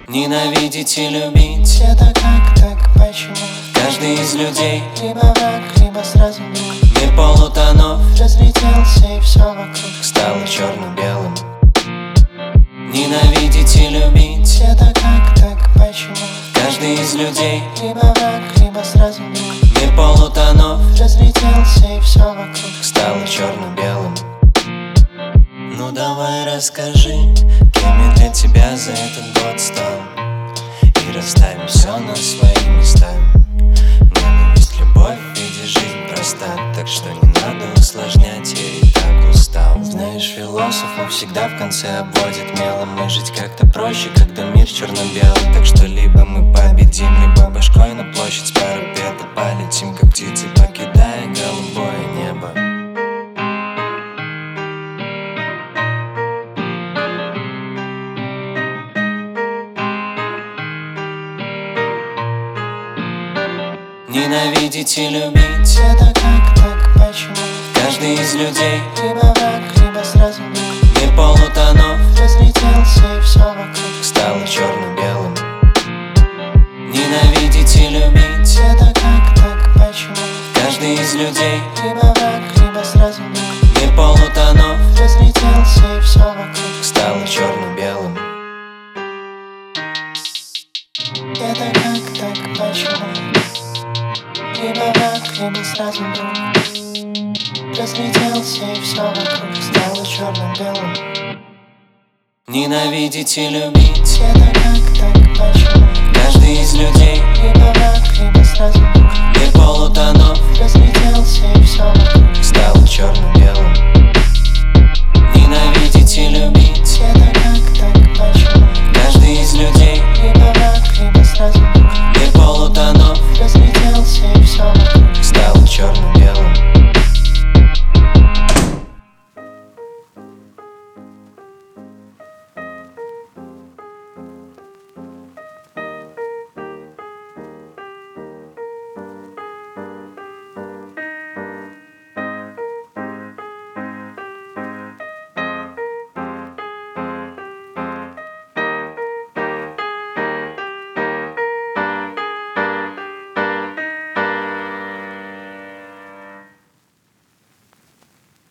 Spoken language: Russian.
Ненавидеть и любить — это как так, почему? каждый из людей Либо враг, либо сразу друг. Мир полутонов Разлетелся и все вокруг стало черно-белым. Ненавидеть и любить — это как так, почему? каждый из людей Либо враг, либо сразу друг. Мир полутонов Разлетелся и все вокруг стало черно-белым. Ну давай расскажи, кем я для тебя за этот год стал, и расставим все на свои места. Ненависть, любовь, видишь, жизнь проста, так что не надо усложнять, я и так устал. Знаешь, философов всегда в конце обводит мелом, и жить как-то проще, когда мир черно-белый. Так что либо мы победим, либо башкой на площадь с парапета полетим, как птицы, покидая голубое небо. Ненавидеть и любить — это как так, почему? каждый из людей Либо враг, либо сразу друг. Мир полутонов Разлетелся и все вокруг стало черно-белым. Ненавидеть и любить — это как так, почему? каждый из людей Либо враг, либо сразу друг. Мир полутонов Разлетелся и все вокруг стало черно-белым. это как так, почему? Либо враг, либо сразу друг. Разлетелся и все вокруг стало черно-белым. Ненавидеть и любить — это